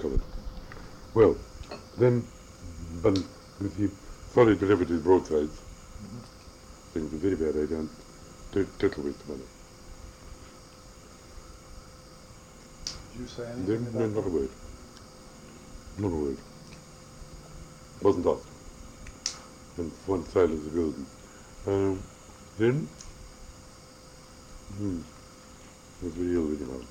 covered. Well, then, but you see, Solly delivered his broadsides. Things a very bad idea and total waste of money. Did you say anything No, about not a that? word. Not a word. Wasn't asked. And one silence of golden. Then, it was very ill with him.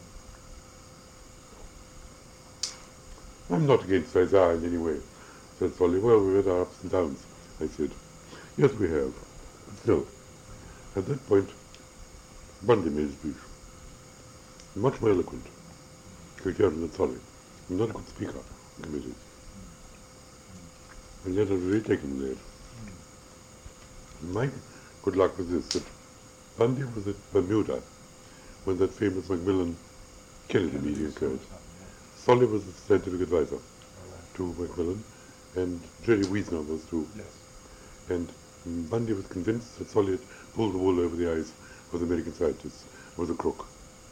I'm not against Isaiah in any way, said Solly. Well, we've had our ups and downs, I said. Yes, we have. Still, at that point, Bundy made his speech. Much more eloquent, coherent than Solly. Not a good speaker in committees. And yet I was really taken there. My good luck was this, that Bundy was at Bermuda when that famous Macmillan Kennedy meeting occurred. Solly was the scientific advisor to Macmillan, and Jerry Wiesner was too. Yes. And Bundy was convinced that Solly had pulled the wool over the eyes of the American scientists, was a crook.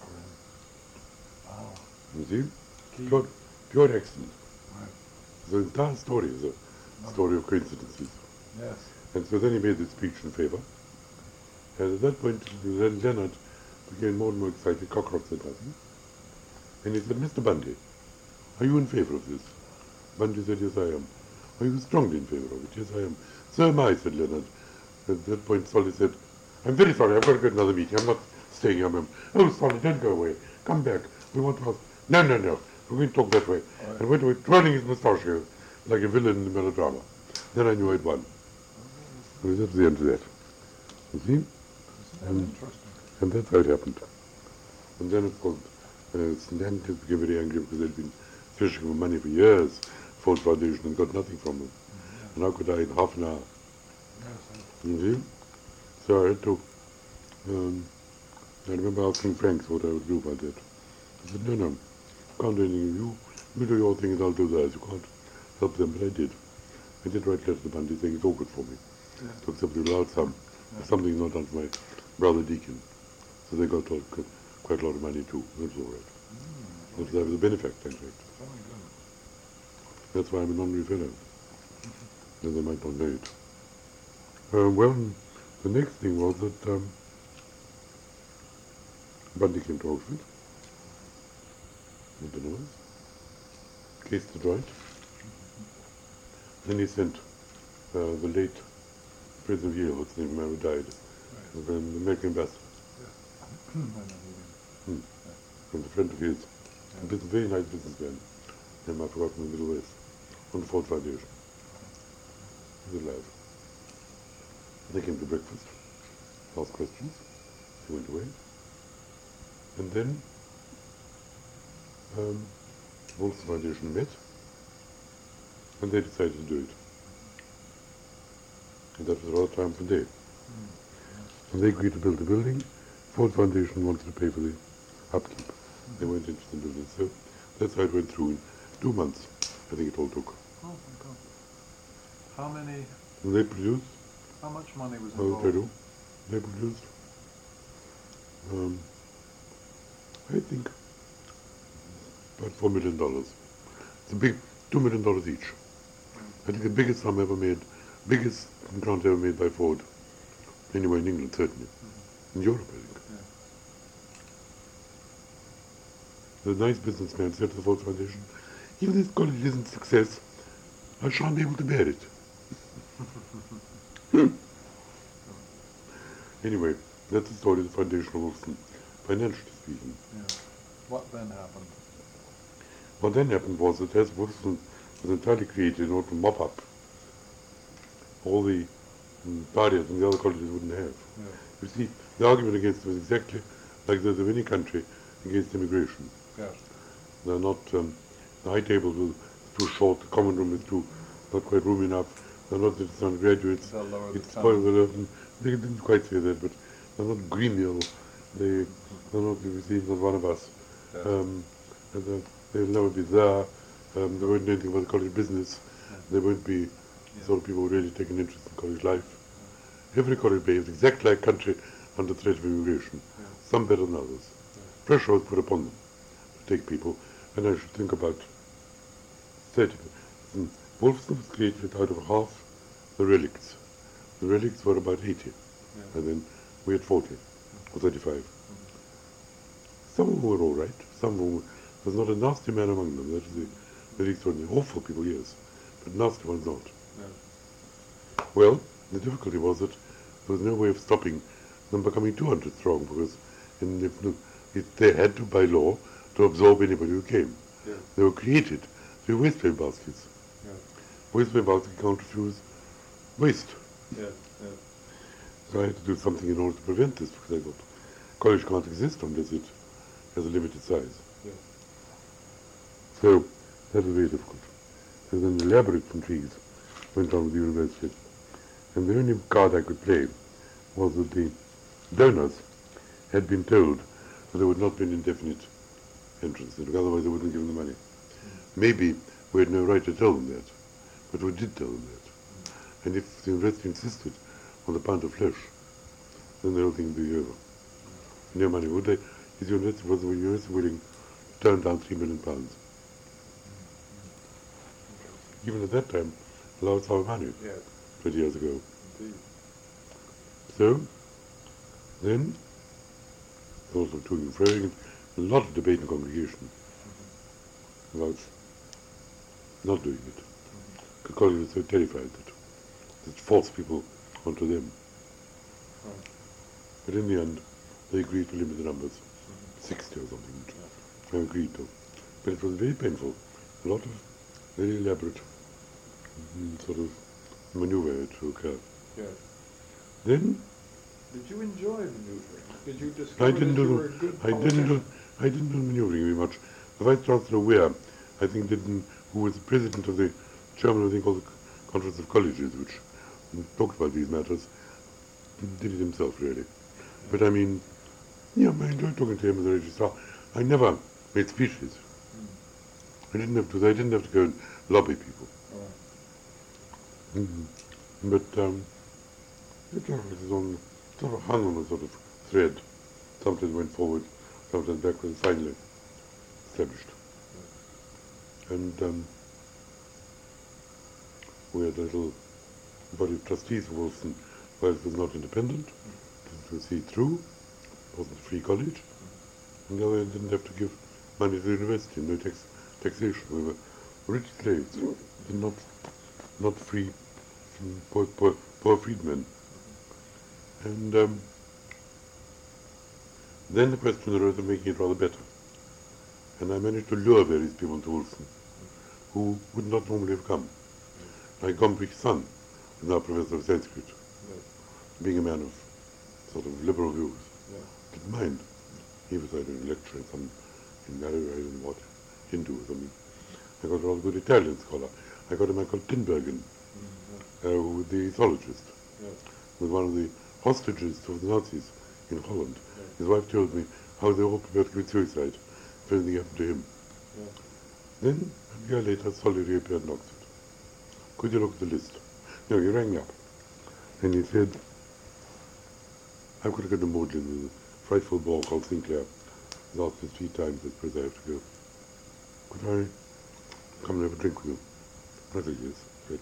Wow. You see? Key. Pure accident. Right. The entire story is a story of coincidences. Yes. And so then he made this speech in favor. And at that point, Leonard became more and more excited. Cockcroft said nothing. And he said, Mr. Bundy, are you in favor of this? Bundy said, yes, I am. Are you strongly in favor of it? Yes, I am. So am I, said Leonard. At that point, Solly said, I'm very sorry, I've got to go to another meeting. I'm not staying here, ma'am. Oh, Solly, don't go away. Come back. We want to ask. No. We're going to talk that way. Right. And went away, twirling his moustache like a villain in a melodrama. Then I knew I'd won. So that's the end of that. You see? Interesting. And that's how it happened. And then, of course, Stanton became very angry because they'd been fishing for money for years, Ford Foundation, and got nothing from them. And how could I in half an hour? Yes. You see? So I had to, I remember asking Frank what I would do about that. He said, no, can't do anything. You do your thing and I'll do theirs. You can't help them, but I did. I did write letters to Bundy saying it's awkward for me Yeah. to accept the allowed sum. Something not done for my brother Deacon. So they got quite a lot of money too. That's all right. That's a benefactor, in fact. Very good. That's why I'm an honorary fellow. And they might not know it. Well, the next thing was that Bundy came to Oxford. With the nose. Case the joint. Then he sent the late President of Yale, what's his name, who died, Right. the American ambassador, I know who you and a friend of his, a very nice businessman, named I've forgotten in the Middle West, on the Ford Foundation. He's alive. They came to breakfast, asked questions, he went away. And then Wolf's Foundation met, and they decided to do it. And that was a rather triumphant day. And they agreed to build a building. Ford Foundation wanted to pay for the upkeep. They weren't interested in building. So that's how it went through in 2 months, I think it all took. Oh, my God. How many, And they produced, how much money was I will involved? tell you, they produced, I think, about $4 million. It's a big, $2 million each. I think the biggest sum ever made, biggest grant ever made by Ford, anywhere in England, certainly. In Europe, I think. Yeah. The nice businessman said to the Ford Foundation, if this college isn't a success, I shan't be able to bear it. Anyway, that's the story of the foundation of Wolfson, financially speaking. Yeah. What then happened? What then happened was that as Wolfson was entirely created in order to mop up all the barriers and the other colleges wouldn't have. Yeah. You see, the argument against it was exactly like those of any country against immigration. Yes. They're not, the high tables were too short, the common room is not quite room enough, they're not the undergraduates, They'll lower the it's tongue. spoiled, they didn't quite say that, but they're not gremial, they're not, you see, not one of us. Yes. And they'll never be there, they won't know anything about the college business, they won't be the sort of people who really take an interest in college life. Every college behaves exactly like country under threat of immigration, some better than others. Pressure was put upon them to take people, and I should think about 30. Wolfson was created out of half the relics. The relics were about 80, Yeah. and then we had 40, or 35. Some of them were all right. Some of them, there's not a nasty man among them. That is the very extraordinary. Awful people, yes, but nasty ones not. Yeah. Well, the difficulty was that there was no way of stopping them becoming 200 strong, because they had to, by law, to absorb anybody who came. Yeah. They were created through wastepaper baskets. Yeah. Wastepaper baskets can't refuse waste. Yeah. Yeah. So I had to do something in order to prevent this, because I thought college can't exist unless it has a limited size. Yeah. So that was very difficult. So then elaborate intrigues went on with the university. And the only card I could play was that the donors had been told that there would not be an indefinite entrance, that otherwise they wouldn't give them the money. Maybe we had no right to tell them that, but we did tell them that. And if the university insisted on the pound of flesh, then the whole thing would be over. No money, would they? Was the university willing to turn down £3 million? Even at that time, allowed our money Yeah. 20 years ago. Indeed. So, then, also to and froing, a lot of debate in the congregation about not doing it. The college was so terrified that it forced people onto them. Right. But in the end, they agreed to limit the numbers, 60 or something, which I agreed to. But it was very painful. A lot of very elaborate sort of maneuver to occur. Yeah. Then Did you enjoy maneuvering? Did you I discover didn't that you do were a good I didn't politician? do I didn't do maneuvering very much. The Vice Chancellor Weir, I think, who was the president of the chairman of the thing called the Conference of Colleges, which talked about these matters, did it himself really. But I mean, yeah, I enjoyed talking to him as a registrar. I never made speeches. I didn't have to. I didn't have to go and lobby people. Oh. But it was on, sort of hung on a sort of thread. Sometimes went forward, sometimes backward, and finally established. And we had a little body of trustees of Wolfson, while it was not independent, to see it through. It wasn't a free college. And the other end didn't have to give money to the university, no taxation. We were rich slaves, and not free, poor freedmen. And then the question arose of making it rather better. And I managed to lure various people into Wolfson, who would not normally have come. Like Gombrich's son, who is now professor of Sanskrit, being a man of sort of liberal views, didn't mind. He was either a lecturer in Mary, I don't know what, Hindu or something. I got a rather good Italian scholar. I got a man called Tinbergen, who was the ethologist, was one of the hostages of the Nazis in Holland. His wife told me how they all prepared to commit suicide if anything happened to him. Then, a year later, Solly reappeared in Oxford. Could you look at the list? No, he rang me up. And he said, I've got to go to Magdalen with a frightful bore called Sinclair. He's asked me 3 times, I suppose I have to go. Could I come and have a drink with you? I said, yes. Right.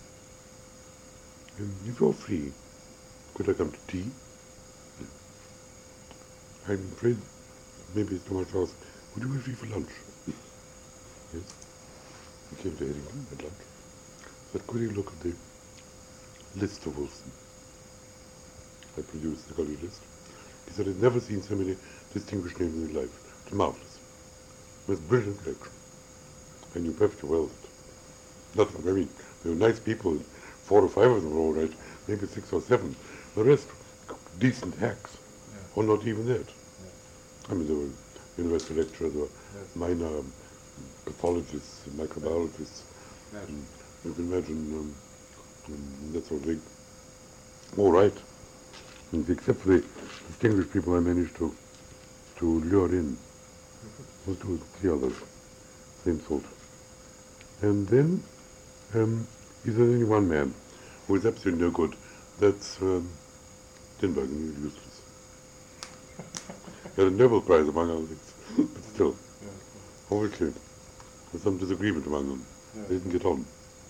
And if you're free, could I come to tea? Yeah. I'm afraid maybe it's too much asked. Would you be free for lunch? Yes. He came to Eddington at lunch. But could you look at the list of Wolfson? I produced the college list. He said, I'd never seen so many distinguished names in his life. It's marvelous. It was a brilliant collection. I knew perfectly well that nothing, I mean, there were nice people, 4 or 5 of them were all right, maybe 6 or 7. The rest, decent hacks, or not even that. I mean, there were university lecturers, there were minor pathologists, microbiologists, you can imagine that sort of thing. All right. And except for the distinguished people I managed to lure in. 1, 2, 3 others, same sort. And then there's only one man who is absolutely no good. That's Tinbergen. He's useless. He had a Nobel Prize among other things, but still, obviously, there's some disagreement among them. Yes. I didn't get on.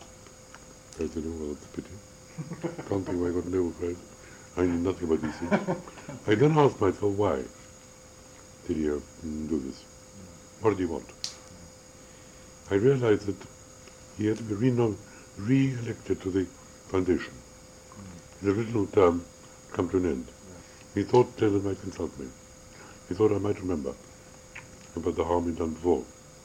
I said, oh, well, that's a pity. Can't think why I got a Nobel Prize. I knew nothing about these things. I then asked myself, why did he do this? What did he want? I realized that he had to be re-elected to the foundation. His original term had come to an end. He thought Taylor might consult me. He thought I might remember about the harm he'd done before.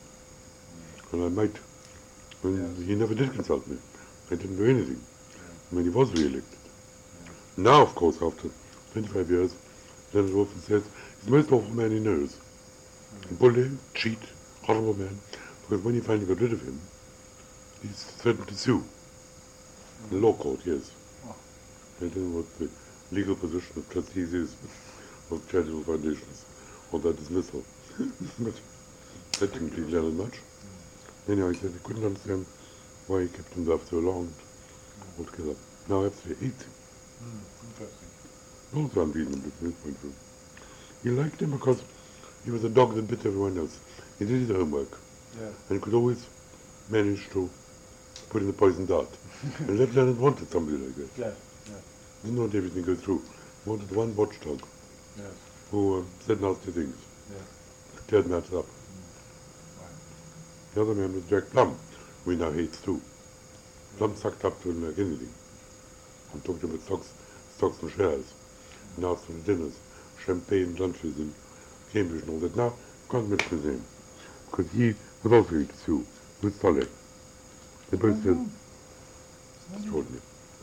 And I might, he never did consult me. I didn't do anything when he was re-elected. Now, of course, after 25 years, Leonard Wolfen says he's the most awful man he knows. A bully, cheat, horrible man, because when he finally got rid of him, he's threatened to sue. The law court, yes. I don't know what the legal position of trustees is of charitable foundations, or their dismissal. But that didn't please Leonard much. Anyhow, he said he couldn't understand why he kept him there for so long altogether. Now I absolutely hate him. Interesting. Also unreasonable from his point of view. He liked him because he was a dog that bit everyone else. He did his homework and could always manage to put in the poison dart. And Leonard wanted somebody like that. Yes, yes, Didn't want everything to go through. He wanted one watchdog yes, who said nasty things, yes. teared matters up. Right. The other man was Jack Plum, who he now hates too. Plum sucked up to him like anything. I'm talking about stocks and shares, and asked for dinners, champagne lunches in Cambridge and all that. Now, I can't mention his name, because he was also going to sue with Solly. They both said, extraordinary.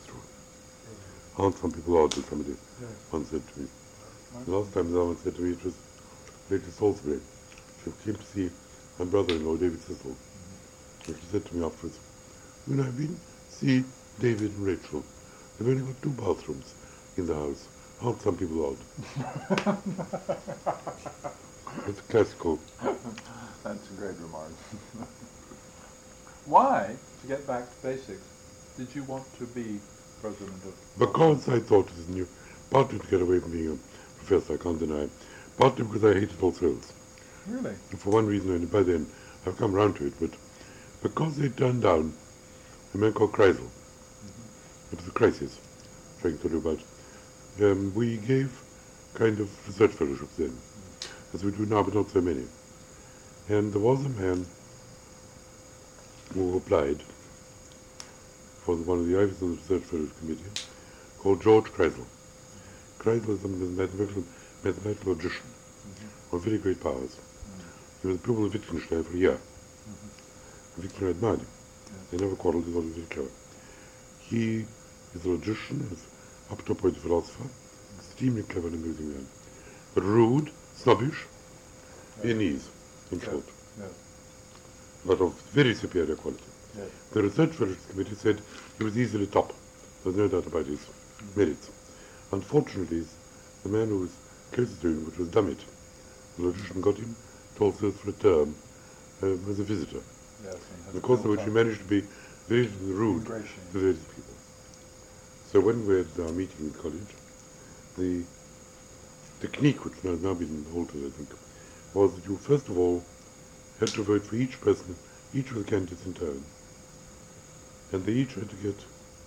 Aren't some people odd, as somebody once said to me. The last time someone said to me, it was Rachel Salisbury. She came to see my brother-in-law, David Cecil. And she said to me afterwards, when I've been see David and Rachel, they've only got 2 bathrooms in the house. Aren't some people odd? It's classical. That's a great remark. Why, to get back to basics, did you want to be president of... Because I thought it was new, partly to get away from being a professor, I can't deny, partly because I hated all thrills. Really? And for one reason, and by then I've come round to it, but because they turned down a man called Kreisel. It was a crisis, trying to do about. We gave kind of research fellowships then, as we do now, but not so many. And there was a man who applied for one of the Iverson Research Fellowship Committee called George Kreisel. Kreisel was a mathematical logician of very great powers. He was a pupil of Wittgenstein for a year. Wittgenstein admired him. They never quarreled, he was very clever. He is a logician, is up to a point a philosopher, extremely clever and amusing man. But rude, snobbish, Viennese, in short. Yes. But of very superior quality. Yes. The Research Fellowship Committee said he was easily top. There's no doubt about his merits. Unfortunately, the man who was closest to him, which was Dummett, the logician, got him to also for a term as a visitor. Yes. In the course of which he managed to be very rude to various people. So when we had our meeting in college, the technique, which has now been altered, I think, was that you first of all had to vote for each person, each of the candidates in turn. And they each had to get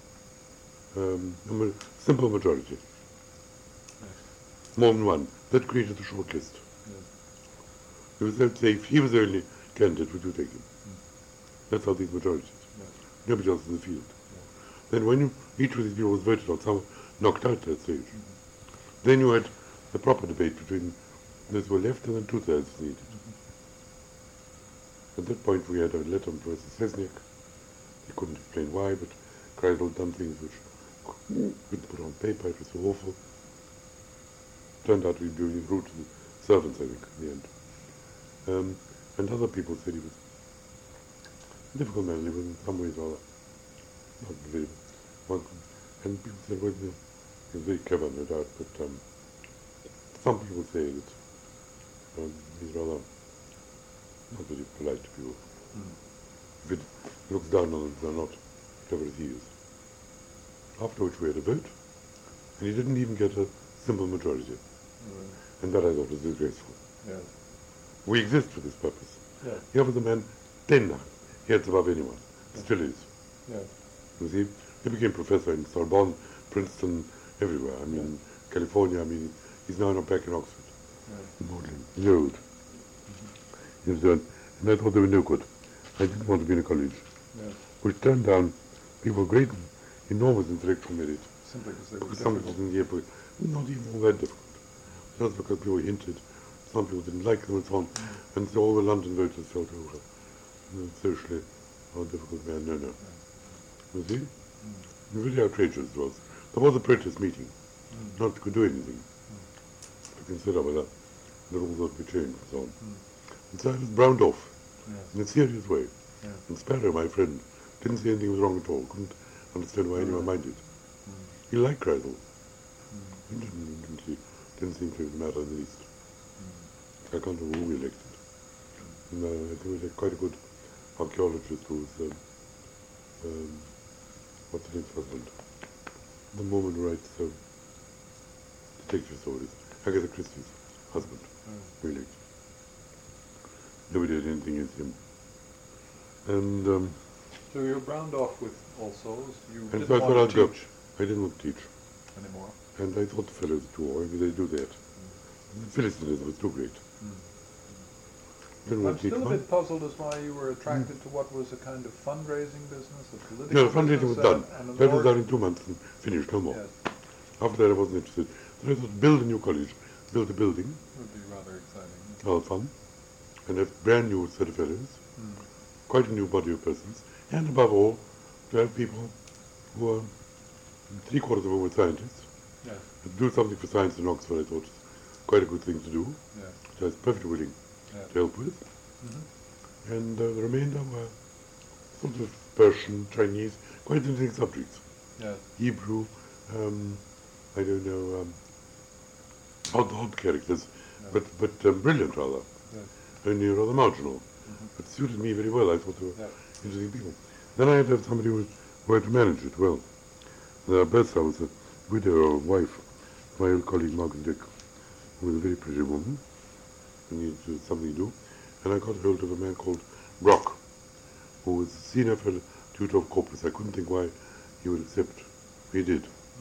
a simple majority. More than one. That created the short list. It was that say, if he was the only candidate, would you take him? That's how these majorities. Nobody else in the field. Then when each of these people was voted on, some knocked out that stage. Then you had the proper debate between those who were left and then 2/3 needed. At that point we had a letter from Professor Selzniak. He couldn't explain why, but Kreisel had done things which couldn't put on paper. It was so awful. Turned out to be doing rude to the servants, I think, in the end. And other people said he was a difficult man. He was in some ways rather not very one. And people said, well, he was very clever, no doubt, but some people say that he's rather not very polite to people. If it looks down on them, they're not clever as he is. After which we had a vote, and he didn't even get a simple majority. And that I thought was disgraceful. Yes. We exist for this purpose. Yes. Here was a man 10 heads above anyone. Still is. Yes. You see, he became professor in Sorbonne, Princeton, everywhere. I mean, California. I mean, he's now back in Oxford. Yes. Modeling. He's old. He's done. And I thought they were no good. I didn't want to be in a college Yes. which turned down people of great, enormous intellectual merit. Simply because they were Because some difficult. people didn't get, not even all that difficult. Just because people hinted, some people didn't like them and so on. And so all the London voters felt over. Socially, how difficult they are. No, no. You see? Really outrageous it was. There was a protest meeting. Not could do anything. To consider whether the rules ought to be changed and so on. And so I was browned off in a serious way. And Sparrow, my friend, didn't see anything was wrong at all. Couldn't understand why anyone minded. He liked Kreisel. He didn't seem to matter in the least. I can't remember who we elected. And I think we had quite a good archaeologist who was, what's the name's husband? The woman who writes detective stories. Agatha Christie's husband. We elected. Nobody had anything against him. And So you were browned off with All Souls. You and didn't so I thought want I'd to go. teach I didn't want to teach. anymore. And I thought the fellows were too old, they do that. The Philistinism was too great. Didn't I'm want to teach still a one. bit puzzled as why you were attracted to what was a kind of fundraising business, a political No, the fundraising was business, done. and an That was org- done in 2 months and finished, no more. Yes, After that I wasn't interested. So I thought build a new college, build a building, would be rather exciting. all fun, and have brand new set of fellows, quite a new body of persons, and above all, to have people who are 3/4 of them were scientists. Yes, Do something for science in Oxford, I thought was quite a good thing to do, yes, which I was perfectly willing yes. to help with. And the remainder were sort of Persian, Chinese, quite interesting subjects. Yes, Hebrew, I don't know, odd characters, but brilliant rather, yes, only rather marginal. But suited me very well. I thought they were yes. interesting people. Then I had to have somebody who had to manage it well. Bertha was a widow or wife of my old colleague Margaret Dick, who was a very pretty woman, and needed something to do. And I got hold of a man called Brock, who was senior fellow tutor of corpus. I couldn't think why he would accept. He did.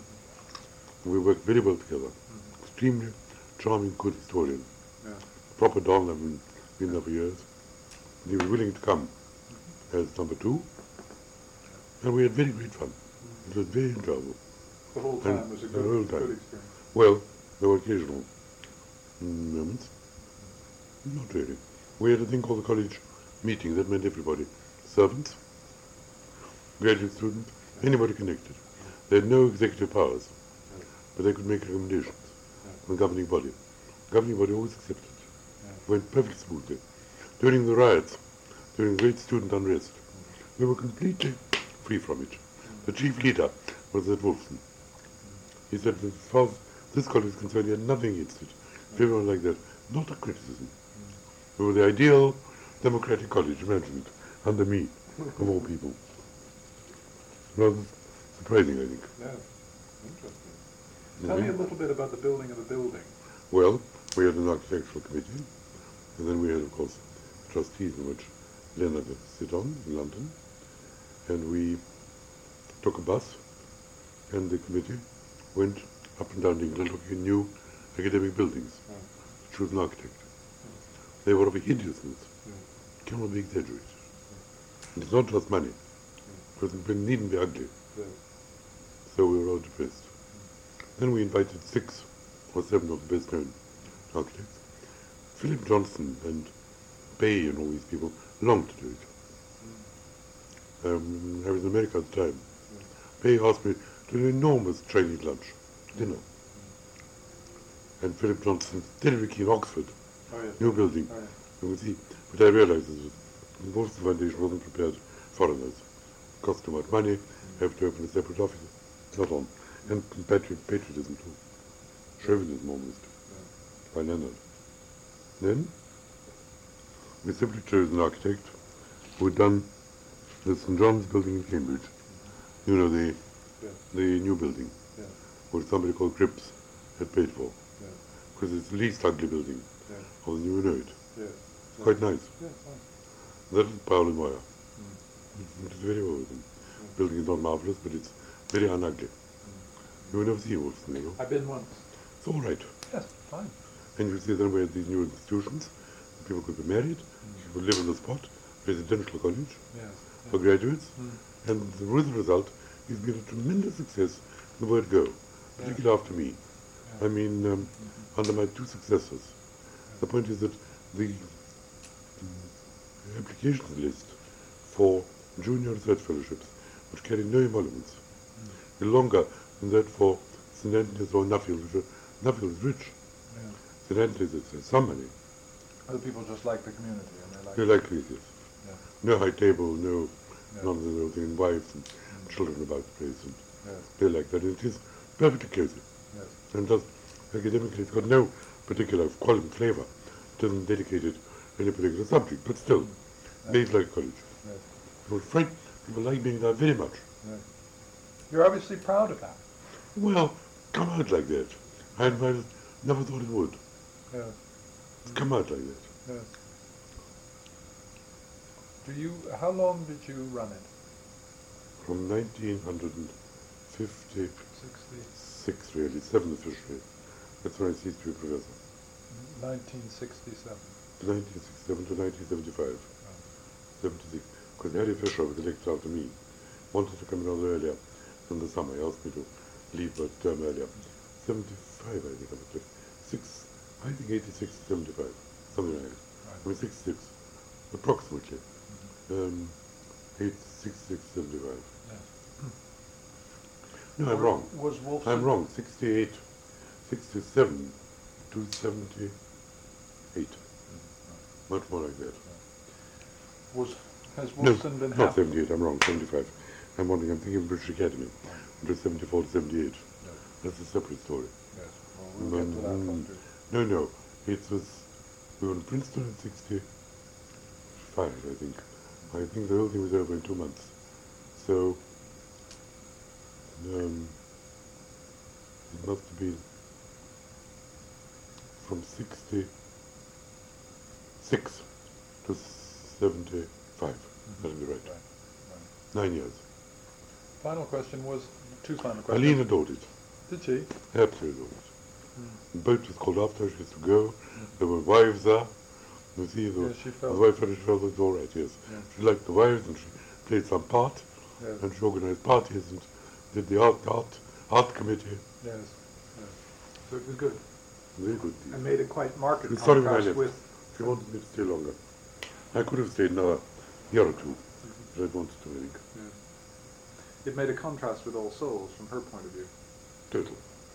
We worked very well together. Extremely charming, good historian. Yeah. Proper Don, I've been there for years. And he was willing to come as number 2. And we had very great fun. It was very enjoyable. The whole And time was a the whole good time. experience. Well, there were occasional moments. Not really. We had a thing called the college meeting. That meant everybody. Servants, graduate students, anybody connected. They had no executive powers, but they could make recommendations from the governing body. The governing body always accepted. It went perfectly smoothly. During the riots, during great student unrest, we were completely free from it. The chief leader was at Wolfson. He said that as far as this college is concerned, he had nothing against it. If everyone like that, not a criticism. We were the ideal democratic college, imagine it, under me, of all people. Rather surprising, I think. Yes, interesting. Tell me a little bit about the building of the building. Well, we had an architectural committee, and then we had, of course, trustees in which Leonard sit on in London, and we took a bus, and the committee went up and down England looking at new academic buildings. She was an architect. They were of a hideousness. It cannot be exaggerated. And it's not just money. Because it needn't be ugly. So we were all depressed. Then we invited 6 or 7 of the best known architects. Philip Johnson and Bay and all these people longed to do it. I was in America at the time. Bay asked me to do an enormous Chinese lunch, dinner. And Philip Johnson, terribly keen, Oxford, new building. You can see, but I realized that most of the foundation wasn't prepared for foreigners. It cost too much money, have to open a separate office, not on. And patriotism too. Chauvinism almost, by Leonard. Then, we simply chose an architect who had done the St. John's building in Cambridge. You know, the new building, which somebody called Cripps had paid for. Because it's the least ugly building, or you know it. Quite nice. That is Paul and Moyer. It is very old. Building is not marvellous, but it's very unugly. You will never see Wolfson, you know. I've been once. It's all right. Yes, fine. And you see then where these new institutions, people could be married, people live on the spot, residential college Yes. for graduates, and the result has been a tremendous success in the word go, particularly after me. I mean, under my two successors. The point is that the applications list for junior research fellowships, which carry no emoluments, is longer than that for St. Anthony's or Nuffield, which Nuffield is rich. Yeah. St. Anthony's is some money. Other people just like the community and they like They like places. Yeah. No high table, no Yeah. none of the little thing, and wives and children about the place, and Yes. they like that. And it is perfectly cozy. Yes. And just academically, it's got no particular quality flavor. It isn't dedicated to any particular subject, but still, made like college. Yes. So it's right, people like being there very much. Yes. You're obviously proud of that. Well, come out like that. I never thought it would. Yes. It's come out like that. Yes. How long did you run it? From 1956, 60. really, 7 officially. That's when I ceased to be professor. 1967. 1967 to 1975. 76. Because Harry Fisher was elected after me. Wanted to come in a little earlier in the summer. He asked me to leave a term earlier. 75, I think I was left. I think 86 to 75. Something like that. Right. I mean 66. Approximately. 66, 75. Yes. No, I'm wrong. Was Wolfson? I'm wrong. 68, 67 to 78. Much more like that. Has No, Wolfson been not happy? 78, I'm wrong, 75. I'm thinking of British Academy. It was 74 to 78. Yes. That's a separate story. Yes. Well, we'll get to that one too. No, it was, we were in Princeton in 65, I think. I think the whole thing was over in 2 months. So, it must have been from 66 to 75. That'll be right. Right. 9 years. Final question was, two final questions. Aline adored it. Did she? Absolutely adored it. The boat was called after her, she used to go. There were wives there. You see, the Yes, she felt. wife felt it was all right, yes. Yeah. She liked the wives and she played some part Yes. and she organized parties and did the art committee. Yes. Yes. So it was good. Very good. And made a quite marked I'm sorry when I contrast left. with. She wanted me to stay longer. I could have stayed another year or two, but I wanted to, I think. Yes. It made a contrast with All Souls from her point of view. Total.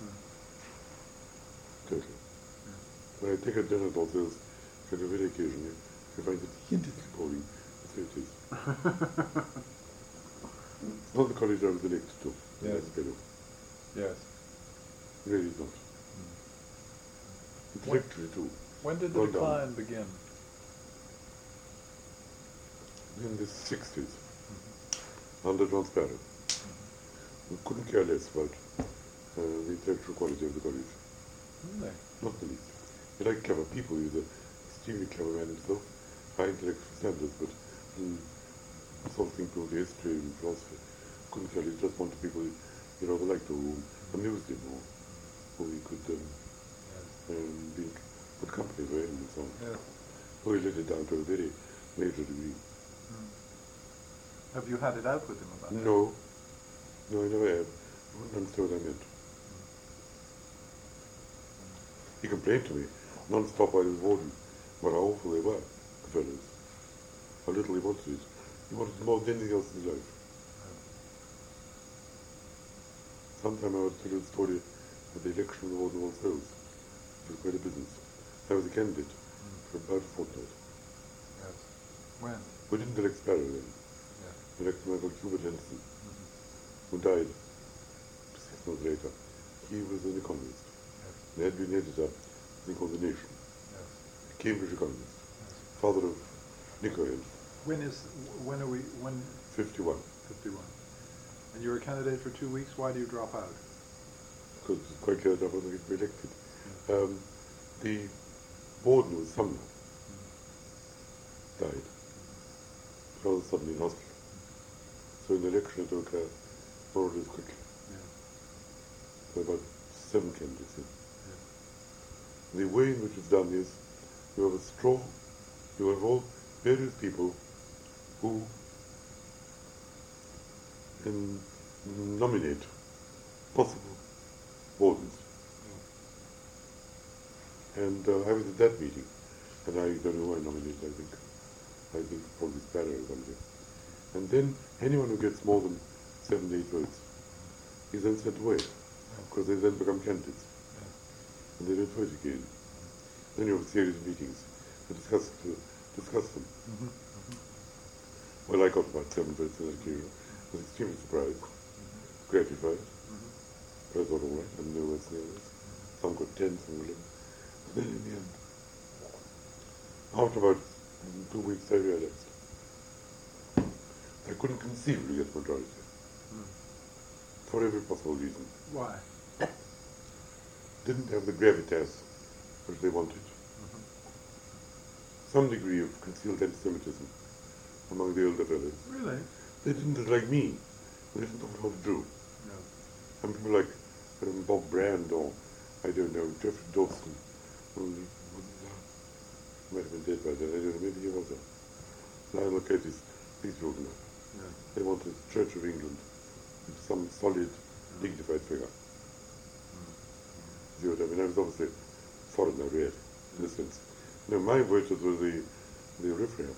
Total. When I take a dinner at All Souls, kind of very occasionally, I find it hideously boring. So it is. It's not the college I was elected to. Yes. Yes. Really is not. Intellectually too. When did the Gone down. decline begin? In the 60s, under John Sparrow. We couldn't care less about the intellectual quality of the college. Really? Not the least. He liked clever people. He was an extremely clever man himself, high intellectual standards, but sort of think about the history and philosophy. Couldn't care less. Just wanted people he rather liked or who amused him or who he could be good company for him and so on. Yes. So he let it down to a very major degree. Have you had it out with him about that? No, I never have. I wouldn't understand what I meant. He complained to me non-stop while he was warden about how awful they were, the fellows. How little he wanted it. He wanted it more than anything else in his life. Sometime I would tell you the story of the election of the warden of All Souls. It was quite a business. I was a candidate for about a fortnight. Yes. When? We didn't elect Sparrow then. Yes. We elected a man called Hubert Henderson, who died 6 months later. He was an economist. Yes. He had been editor of a thing called The Nation, Yes. a Cambridge economist, Yes. father of Nico Hill, When 51, 51. And you were a candidate for 2 weeks. Why do you drop out? because it was quite clear that I wasn't going to be elected. The warden was Sumner, died rather suddenly in hospital. So in the election it occurred more or less quickly. Yeah. There are about 7 candidates. Yeah. The way in which it's done is you have a straw, you have all various people who nominate possible voters. And I was at that meeting, and I don't know who I nominated, I think probably Sparrow or something. And then anyone who gets more than 7, 8 votes is then sent away, because they then become candidates. And they don't vote again. Then you have a series of meetings to discuss them. Well, I got about 7 votes in that occasion. I was extremely surprised, gratified. But I thought, all right, I'm no worse than the others. Some got 10, some got 11. But then in the end, after about 2 weeks, I realized I couldn't conceivably get the majority. For every possible reason. Why? Didn't have the gravitas which they wanted. Some degree of concealed anti-Semitism among the older fellows. Really? They didn't like me. They didn't know what to do. No. And people like Bob Brand or, I don't know, Jeffrey Dawson, who might have been dead by then, I don't know, maybe he was there. Lionel Curtis, these people know. Yeah. They wanted Church of England, some solid, dignified figure. See what I mean? I was obviously foreigner, really, in a sense. No, my voters were the riffraff.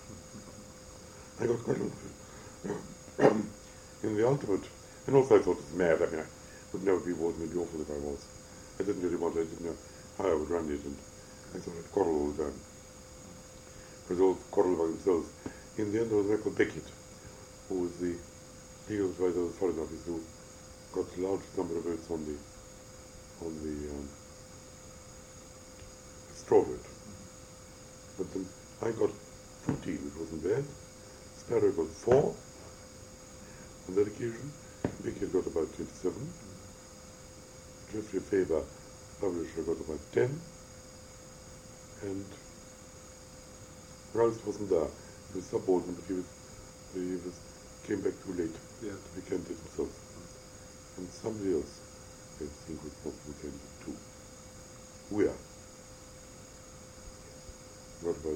I got quite a lot of it. In the ultimate, and also I thought it was mad. I mean, I would never be voted, it'd be awful if I was. I didn't really want it, I didn't know how I would run it, and I thought I'd quarrel all the time. Because they all quarrel among themselves. In the end, there was Michael Beckett, who was the legal advisor of the Foreign Office, who got the largest number of votes on the straw vote. But then I got 14, which wasn't bad. Sparrow got 4 on that occasion. Beckett got about 27. Geoffrey Faber, publisher, got about 10. And Rouse wasn't there. He was subordinate, but he came back too late Yeah. to be candidate himself. And somebody else, I think, was possible candidate too. Where? What about?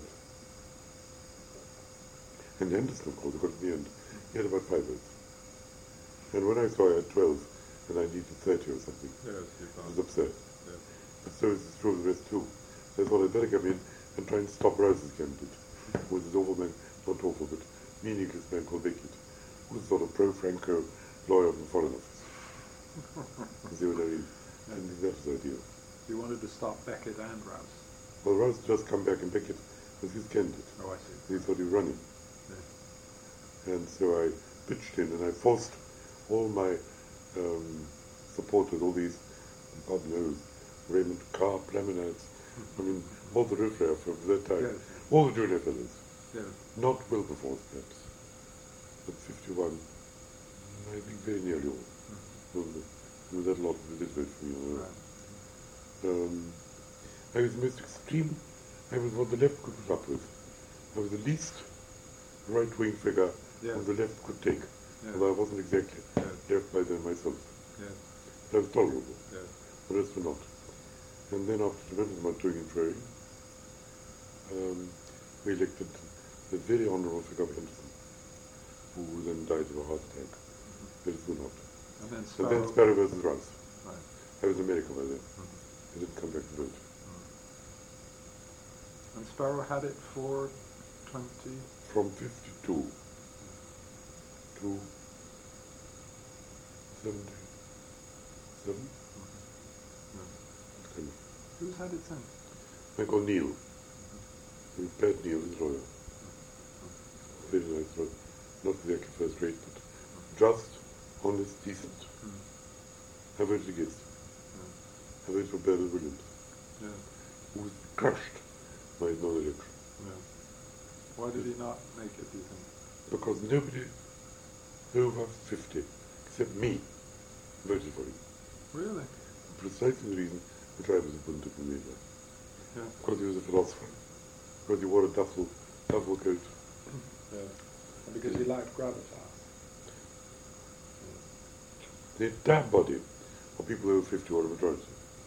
And Anderson, of course, got in the end. He had about 5 votes. And when I saw I had 12 and I needed 30 or something, Yes, you I was found. upset. Yes. But so is true of the rest too. So I thought I'd better come in and try and stop Rouse's candidate, who was this awful man, not awful, but meaningless man called Beckett, who was sort of pro-Franco lawyer from the Foreign Office. You see what I mean? I didn't think that was ideal. You wanted to stop Beckett and Rouse. Well, Rouse just come back and Beckett was his candidate. Oh, I see. He thought he was running. Yeah. And so I pitched in and I forced all my supporters, all these, God knows, Raymond Carr, Plaminites, I mean, all the riffraff of that time, Yes. all the junior fellows, Yes. not Wilberforce perhaps, but 51, I think very nearly all. There was that lot of did vote for me. Right. I was the most extreme, I was what the left could put up with. I was the least right-wing figure Yes. the left could take, Yes. although I wasn't exactly Yes. left by then myself. Yes. That was tolerable, Yes. the rest were not. And then after a tremendous amount of toing and froing, we elected the very honourable figure of Henderson, who then died of a heart attack very soon after. And then And Sparrow. then Sparrow versus Rouse. Right. I was in America by then. I didn't come back to vote. And Sparrow had it for 20. From 52 to 77. Kind of. Who's had it since? Michael Neal. Pat Neal, his lawyer. Very nice lawyer. Not exactly first rate, but just, honest, decent. I voted against him. I voted for Beryl Williams, Yeah. who was crushed by his non-election. Yeah. Why did he not make it, do you think? Because nobody over 50, except me, voted for him. Really? Precisely the reason which I was appointed from Labour. Yeah. Because he was a philosopher. Because he wore a duffel coat. Yeah. And because he liked gravitas. The entire body of people over 50 were a majority.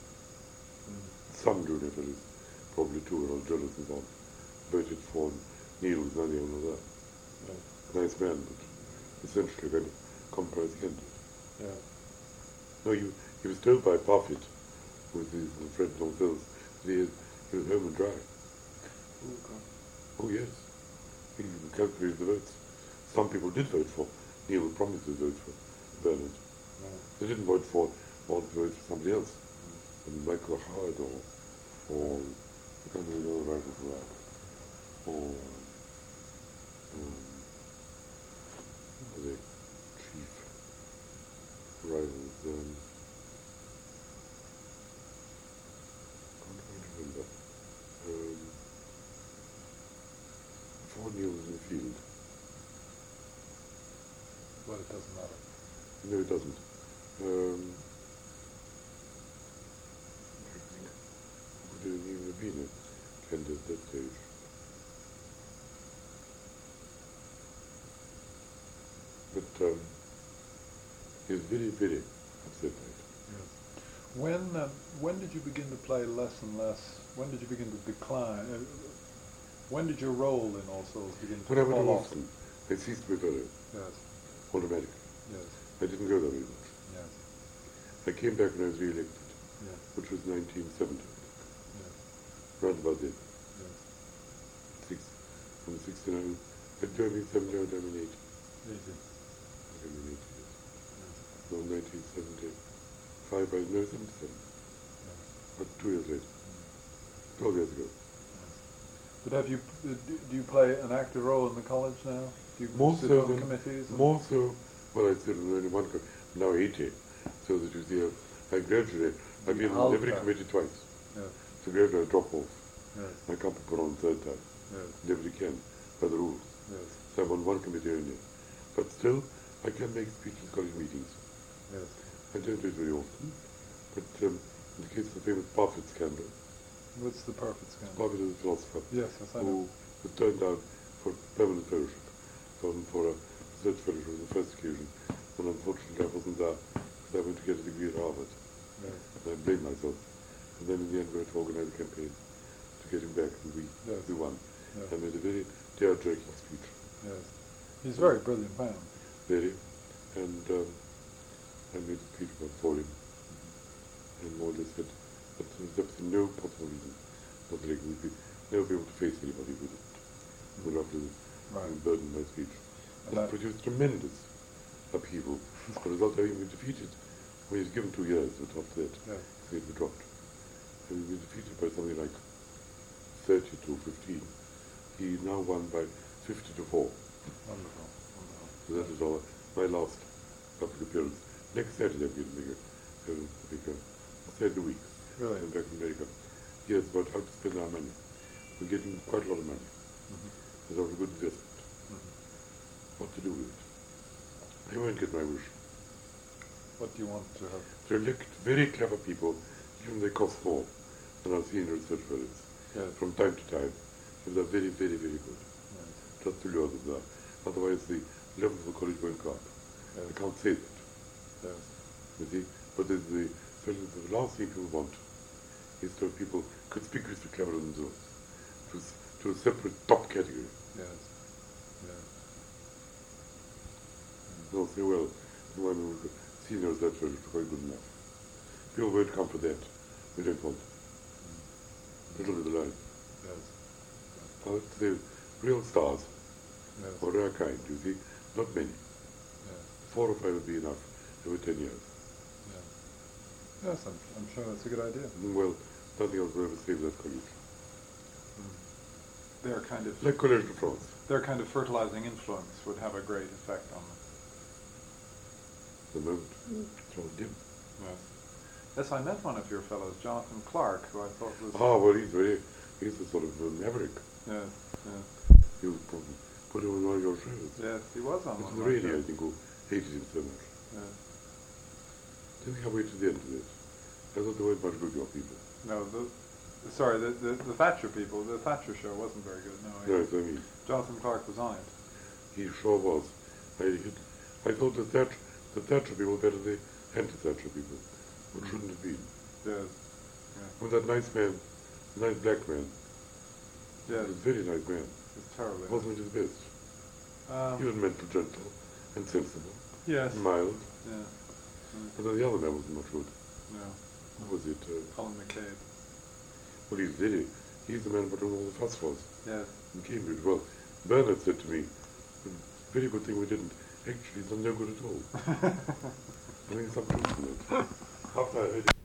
Some junior fellows, probably two, were all jealous and so on, voted for Neil was only one of that. Nice man, but essentially a kind of compromise candidate. Yeah. No, he was told by Parfitt, with his friend Tom Phil's, that he was home and dry. Oh, God. Oh, yes. He calculated the votes. Some people did vote for Neil, promised to vote for Bernard. They didn't vote for, or vote for somebody else. Michael Howard or I can't remember the writer for that. Or the chief rivals, can't remember. Before Neil was in the field. Well, it doesn't matter. No, it doesn't. Would have even been a candidate at that stage. But he was very, very upset by it. Yes. When did you begin to play less and less? When did you begin to decline? When did your role in All Souls begin to When I went to fall off? Austin, I ceased to be fellow, Yes. automatically. Yes. I didn't go there very much. Yes. I came back when I was re-elected, Yes. which was 1970, Yes. round about then. Yes. From 69, but during 70 or 80. Easy. 80 years. Yes. No, 1975, no, 77. Yes. But 2 years later. 12 years ago. But do you play an active role in the college now? Do you More sit so on than, committees? more so, well, I sit on only one committee, now 80, so that you see, I gradually, I've been on every committee twice. Yes. So gradually I drop off. Yes. I can't be put on the third time. Yes. Nobody can, by the rules. Yes. So I'm on one committee only. But still, I can make speeches at college meetings. Yes. I don't do it very often, but in the case of the famous Parfitt scandal, What's the perfect scandal? Parfitt is a philosopher Yes, I know. who was turned down for permanent fellowship, for a research fellowship on the first occasion, and unfortunately I wasn't there because I went to get a degree at Harvard. Yes. And I blamed myself. And then in the end we had to organize a campaign to get him back, and we won. Yes. I made a very tear-jerking speech. Yes. He's a very brilliant man. Very. And I made a speech for him, and more or less said that there was no possible reason not that I would never be able to face anybody with it. Would have to burden my speech. And It produced tremendous upheaval. As a result, having been defeated, when he was given 2 years, but after that, he had been dropped. Having been defeated by something like 30 to 15, he now won by 50 to 4. Wonderful. So that is all my last public appearance. Next Saturday I'm going to make a Saturday week. Really? I'm back in America. Yes, about how to spend our money. We're getting quite a lot of money. It's a good investment. What to do with it? I won't get my wish. What do you want to have? To elect very clever people, even they cost more than our senior research fellows. Yes. From time to time. And they're very, very, very good. Yes. Just to lure them there. Otherwise the level of the college won't go up. Yes. I can't say that. Yes. You see? But the last thing people want is to have people conspicuously clever themselves to a separate top category. Yes. Yes. They'll say, well, the one who senior research fellow is quite good enough. People won't come for that. We don't want them. Little of the line. Yes. Now, the real stars, Yes. or rare kind, you see, not many. Yes. 4 or 5 would be enough over 10 years. Yes, I'm sure that's a good idea. Well, nothing else will ever save that college. Their kind of Like Collège de France. their kind of fertilizing influence would have a great effect on them. The moment, it's all dim. Yes. Yes, I met one of your fellows, Jonathan Clark, who I thought was. Ah, well, he's a sort of maverick. Yes. Yes. You put him on one of your shows. Yes, he was on It one. was of really, my I shows. think, who hated him so much. Yes. Didn't think I'll wait to the end of this. I thought there weren't much good your people. No, the Thatcher people. The Thatcher show wasn't very good. No. No, it's I mean. Jonathan Clark was on it. He sure was. I thought the Thatcher people better the anti-Thatcher people, what shouldn't have been. Yes. With that nice man, the nice black man, Yes. he was a very nice man. It's terrible. Wasn't his best. He was mental, gentle, and sensible, Yes. and mild. Yeah. But then the other man was not good. No. Who was it? Colin McCabe. Well, he's the man for doing all the fuss was Yes. in Cambridge. Well, Bernard said to me, very good thing we didn't. Actually, it's no good at all. I think it's some truth in it. After I heard it.